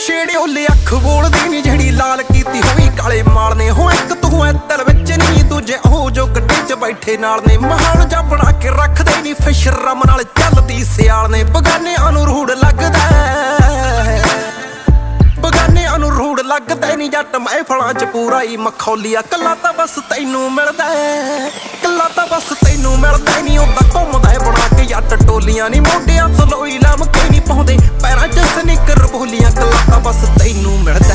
ਨਸ਼ੇੜੇ ਓਲੇ ਅੱਖ ਬੋਲਦੀ ਨੀ ਜਿਹੜੀ ਲਾਲ ਕੀਤੀ ਹੋਈ ਕਾਲੇ ਮਾਲ ਨੇ ਹੋ ਇੱਕ ਤੂੰ ਐ ਦਿਲ ਵਿੱਚ ਨਹੀਂ ਦੂਜੇ ਉਹ ਜੋ ਗੱਡੀ 'ਚ ਬੈਠੇ ਨਾਲ ਨੇ ਮਹਾਨ ਜਾ ਬਣਾ ਕੇ ਰੱਖਦੇ ਨੀ ਫਿਸ਼ਰ ਰਮ ਨਾਲ ਚੱਲਦੀ ਸਿਆਲ ਨੇ ਬਗਾਨਿਆਂ ਨੂੰ ਰੂੜ ਲੱਗਦਾ ਬਗਾਨਿਆਂ ਨੂੰ ਰੂੜ ਲੱਗਦਾ ਨੀ ਜੱਟ ਮਹਿਫਲਾਂ 'ਚ ਪੂਰਾ ਹੀ ਮਖੌਲੀਆ ਕੱਲਾ ਤਾਂ ਬਸ ਤੈਨੂੰ ਮਿਲਦਾ ਕੱਲਾ ਤਾਂ ਬਸ ਤੈਨੂੰ ਮਿਲਦਾ ਨੀ ਉਹਦਾ ਘੁੰਮਦਾ ਬਣਾ ਕੇ ਜੱਟ ਟੋਲੀਆਂ ਨੀ ਮੋਢਿਆਂ ਤੋਂ ਲੋਈ ਲਮਕੇ ਨੀ ਪਾਉਂਦੇ ਪੈਰਾਂ 'ਚ ਸਨਿਕਰ ਬੋਲੀਆਂ ਕੱਲਾ ਤਾਂ ਬਸ ਤੈਨੂੰ ਮਿਲਦਾ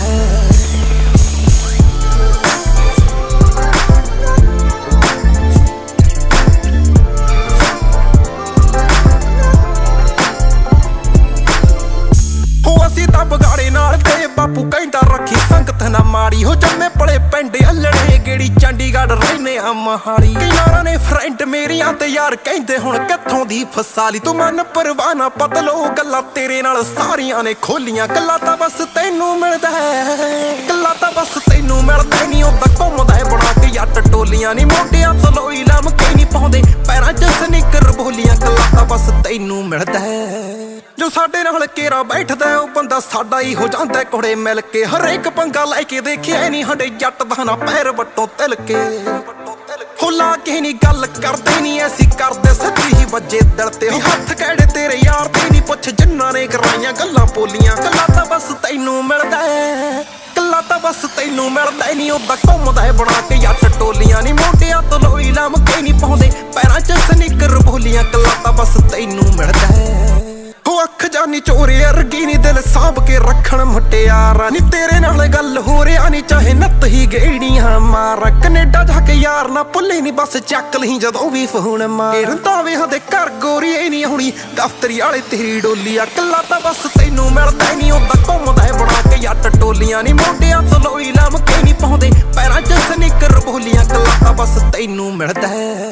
ਬਗਾੜੇ ਨਾਲ ਤੇ ਬਾਪੂ ਕਹਿੰਦਾ ਰੱਖੀ ਸੰਗਤ ਨਾ ਮਾੜੀ ਹੋ ਜੰਮੇ ਪਲੇ ਪਿੰਡ ਅਲੜੇ ਗੇੜੀ ਚੰਡੀਗੜ੍ਹ ਰਹਿਨੇ ਆ ਮਹਾਲੀ ਕਿਨਾਰਾਂ ਨੇ ਫਰੈਂਡ ਮੇਰੀਆਂ ਤੇ ਯਾਰ ਕਹਿੰਦੇ ਹੁਣ ਕਿੱਥੋਂ ਦੀ ਫਸਾਲੀ ਤੂੰ ਮਨ ਪਰਵਾਨਾ ਪਤਲੋ ਗੱਲਾਂ ਤੇਰੇ ਨਾਲ ਸਾਰੀਆਂ ਨੇ ਖੋਲੀਆਂ ਕੱਲਾ ਤਾਂ ਬਸ ਤੈਨੂੰ ਮਿਲਦਾ ਕੱਲਾ ਤਾਂ ਬਸ ਤੈਨੂੰ ਮਿਲਦਾ ਨੀ ਉਹਦਾ ਘੁੰਮਦਾ ਬਣਾ ਕੇ ਜੱਟ ਟੋਲੀਆਂ ਨੀ ਮੋਢਿਆਂ ਤੋਂ ਲੋਈ ਲਮਕੇ ਨੀ ਪਾਉਂਦੇ ਪੈਰਾਂ 'ਚ ਸਨਿਕਰ ਬੋਲੀਆਂ ਕੱਲਾ ਤਾਂ ਬਸ ਤੈਨੂੰ ਮਿਲਦਾ ਜੋ ਸਾਡੇ ਨਾਲ ਕੇਰਾ ਬੈਠਦਾ ਉਹ ਬੰਦਾ ਸਾਡਾ ਹੀ ਹੋ ਜਾਂਦਾ ਕੋੜੇ ਮਿਲ ਕੇ ਹਰੇਕ ਪੰਗਾ ਲੈ ਕੇ ਦੇਖਿਆ ਨਹੀਂ ਸਾਡੇ ਜੱਟ ਦਾ ਨਾ ਪੈਰ ਵੱਟੋਂ ਤਿਲ ਕੇ ਹੁਲਾ ਕੇ ਨਹੀਂ ਗੱਲ ਕਰਦੇ ਨਹੀਂ ਐਸੀ ਕਰਦੇ ਸੱਚੀ ਹੀ ਵੱਜੇ ਦਿਲ ਤੇ ਹੱਥ ਕਿਹੜੇ ਤੇਰੇ ਯਾਰ ਤੇ ਨਹੀਂ ਪੁੱਛ ਜਿੰਨਾਂ ਨੇ ਕਰਾਈਆਂ ਗੱਲਾਂ ਬੋਲੀਆਂ ਕੱਲਾ ਤਾਂ ਬਸ ਤੈਨੂੰ ਮਿਲਦਾ ਕੱਲਾ ਤਾਂ ਬਸ ਤੈਨੂੰ ਮਿਲਦਾ ਨਹੀਂ ਉਹਦਾ ਘੁੰਮਦਾ ਬਣਾ ਕੇ ਜੱਟ ਟੋਲੀਆਂ ਨਹੀਂ ਮੋਢਿਆਂ ਤੋਂ ਲੋਈ ਲਮਕੇ ਨਹੀਂ ਪਾਉਂਦੇ ਪੈਰਾਂ 'ਚ ਸਨਿਕਰ ਬੋਲੀਆਂ ਕੱਲਾ ਤਾਂ ਬਸ ਤੈਨੂੰ ਮਿਲਦਾ ਉਹ ਅੱਖ ਜਾਨੀ ਚੋਰੇ ਅਰਗੀ ਨੀ ਦਿਲ ਸਾਂਭ ਕੇ ਰੱਖਣ ਮੁਟਿਆਰਾਂ ਨੀ ਤੇਰੇ ਨਾਲ ਗੱਲ ਹੋ ਰਿਆ ਨੀ ਚਾਹੇ ਨੱਤ ਹੀ ਗੇੜੀਆਂ ਮਾਰ ਕਨੇਡਾ ਜਾ ਕੇ ਯਾਰ ਨਾ ਭੁੱਲੇ ਨੀ ਬਸ ਚੱਕ ਲਈ ਜਦੋਂ ਵੀ ਫੋਨ ਮਾਰ ਰੰਤਾਵੇਂ ਹਦੇ ਘਰ ਗੋਰੀ ਇਹ ਨੀ ਹੋਣੀ ਦਫ਼ਤਰੀ ਵਾਲੇ ਤੇਰੀ ਡੋਲੀ ਆ ਕੱਲਾ ਤਾਂ ਬਸ ਤੈਨੂੰ ਮਿਲਦਾ ਨੀ ਉਹਦਾ ਘੁੰਮਦਾ ਬਣਾ ਕੇ ਜੱਟ ਟੋਲੀਆਂ ਨੀ ਮੋਢਿਆਂ ਤੋਂ ਲੋਈ ਲਮਕੇ ਨੀ ਪਾਉਂਦੇ ਪੈਰਾਂ 'ਚ ਸਨਿਕਰ ਬੋਲੀਆਂ ਕੱਲਾ ਤਾਂ ਬਸ ਤੈਨੂੰ ਮਿਲਦਾ